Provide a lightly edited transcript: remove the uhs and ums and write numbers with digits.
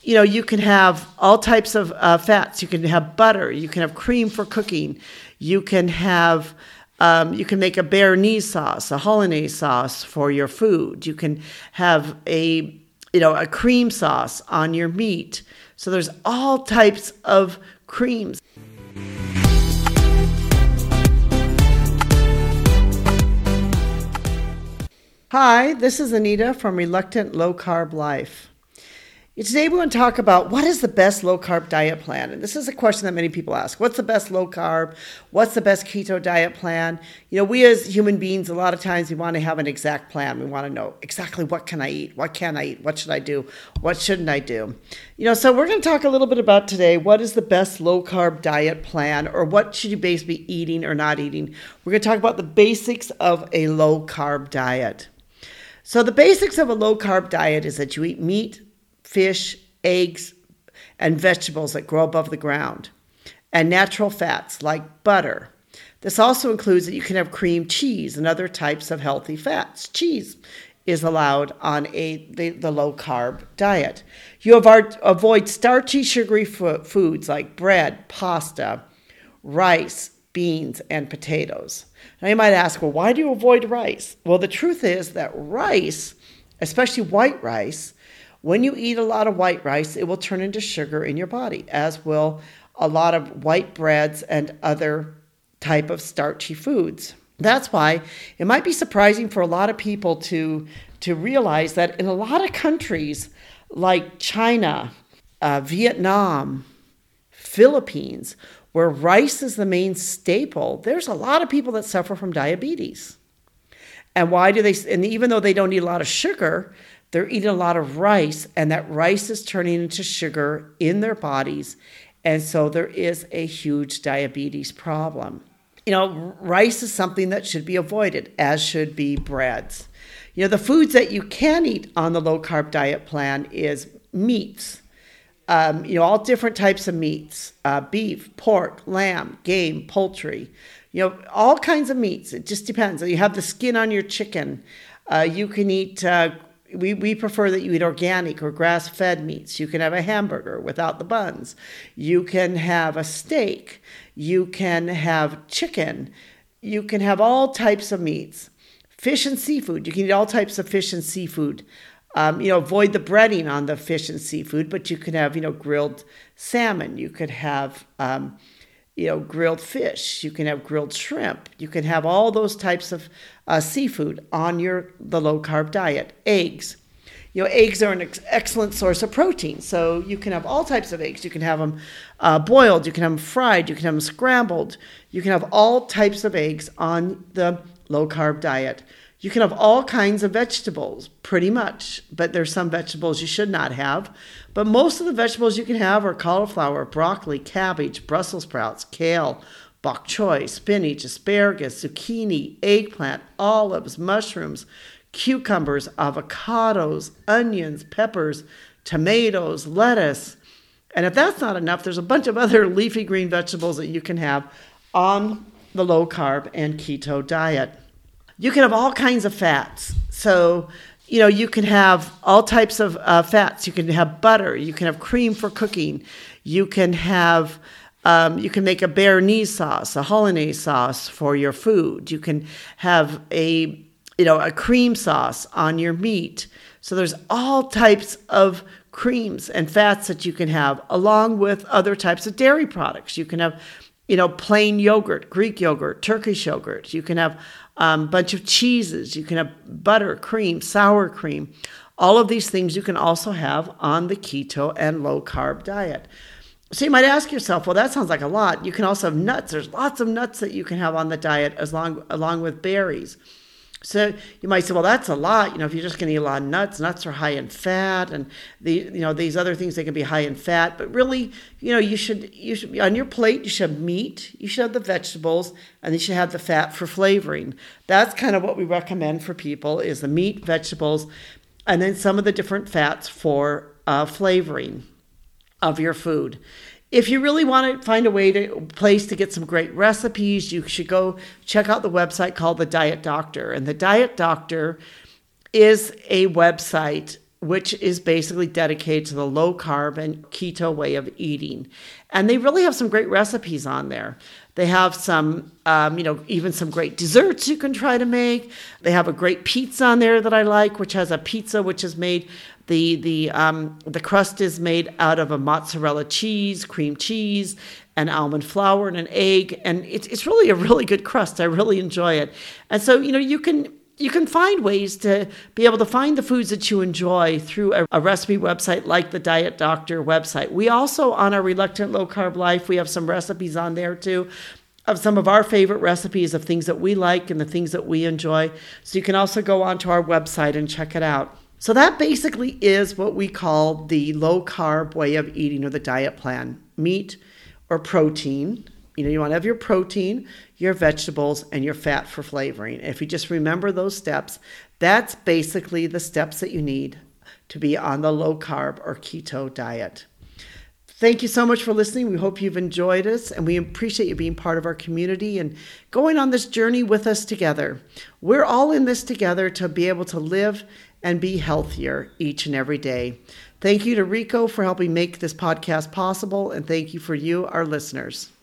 You can have all types of fats. You can have butter. You can have cream for cooking. You can have, you can make a béarnaise sauce, a hollandaise sauce for your food. You can have a cream sauce on your meat. So there's all types of creams. Hi, this is Anita from Reluctant Low Carb Life. Today we want to talk about what is the best low carb diet plan. And this is a question that many people ask. What's the best low carb? What's the best keto diet plan? We as human beings, a lot of times we want to have an exact plan. We want to know exactly what can I eat? What can I eat? What should I do? What shouldn't I do? So we're going to talk a little bit about today, what is the best low carb diet plan, or what should you basically be eating or not eating? We're going to talk about the basics of a low carb diet. So the basics of a low carb diet is that you eat meat, fish, eggs, and vegetables that grow above the ground, and natural fats like butter. This also includes that you can have cream cheese and other types of healthy fats. Cheese is allowed on the low carb diet. You avoid starchy, sugary foods like bread, pasta, rice, beans, and potatoes. Now you might ask, well, why do you avoid rice? Well, the truth is that rice, especially white rice, when you eat a lot of white rice, it will turn into sugar in your body, as will a lot of white breads and other type of starchy foods. That's why it might be surprising for a lot of people to realize that in a lot of countries like China, Vietnam, Philippines, where rice is the main staple, there's a lot of people that suffer from diabetes. And why do they? And even though they don't eat a lot of sugar, they're eating a lot of rice, and that rice is turning into sugar in their bodies. And so there is a huge diabetes problem. Rice is something that should be avoided, as should be breads. The foods that you can eat on the low carb diet plan is meats. All different types of meats, beef, pork, lamb, game, poultry, all kinds of meats. It just depends. You have the skin on your chicken. You can eat, we prefer that you eat organic or grass-fed meats. You can have a hamburger without the buns. You can have a steak. You can have chicken. You can have all types of meats. Fish and seafood. You can eat all types of fish and seafood. Avoid the breading on the fish and seafood, but you can have, grilled salmon. You could have, grilled fish. You can have grilled shrimp. You can have all those types of seafood on the low carb diet. Eggs. Eggs are an excellent source of protein. So you can have all types of eggs. You can have them boiled. You can have them fried. You can have them scrambled. You can have all types of eggs on the low carb diet. You can have all kinds of vegetables, pretty much, but there's some vegetables you should not have. But most of the vegetables you can have are cauliflower, broccoli, cabbage, Brussels sprouts, kale, bok choy, spinach, asparagus, zucchini, eggplant, olives, mushrooms, cucumbers, avocados, onions, peppers, tomatoes, lettuce. And if that's not enough, there's a bunch of other leafy green vegetables that you can have on the low carb and keto diet. You can have all kinds of fats. So, you can have all types of fats. You can have butter. You can have cream for cooking. You can have, you can make a béarnaise sauce, a hollandaise sauce for your food. You can have a cream sauce on your meat. So there's all types of creams and fats that you can have, along with other types of dairy products. You can have, plain yogurt, Greek yogurt, Turkish yogurt. You can have a bunch of cheeses. You can have butter, cream, sour cream. All of these things you can also have on the keto and low carb diet. So you might ask yourself, well, that sounds like a lot. You can also have nuts. There's lots of nuts that you can have on the diet along with berries. So you might say, well, that's a lot. If you're just going to eat a lot of nuts are high in fat, and these other things, they can be high in fat. But really, you should on your plate, you should have meat, you should have the vegetables, and you should have the fat for flavoring. That's kind of what we recommend for people, is the meat, vegetables, and then some of the different fats for flavoring of your food. If you really want to find a place to get some great recipes, you should go check out the website called The Diet Doctor. And The Diet Doctor is a website which is basically dedicated to the low carb and keto way of eating. And they really have some great recipes on there. They have some, even some great desserts you can try to make. They have a great pizza on there that I like, which has a pizza which is made, the crust is made out of a mozzarella cheese, cream cheese, and almond flour and an egg. And it's really a really good crust. I really enjoy it. And so, you can find ways to be able to find the foods that you enjoy through a recipe website like the Diet Doctor website. We also, on our Reluctant Low Carb Life, we have some recipes on there too, of some of our favorite recipes of things that we like and the things that we enjoy. So you can also go onto our website and check it out. So that basically is what we call the low carb way of eating, or the diet plan. Meat or protein. You want to have your protein, your vegetables, and your fat for flavoring. If you just remember those steps, that's basically the steps that you need to be on the low carb or keto diet. Thank you so much for listening. We hope you've enjoyed us, and we appreciate you being part of our community and going on this journey with us together. We're all in this together to be able to live and be healthier each and every day. Thank you to Rico for helping make this podcast possible, and thank you for you, our listeners.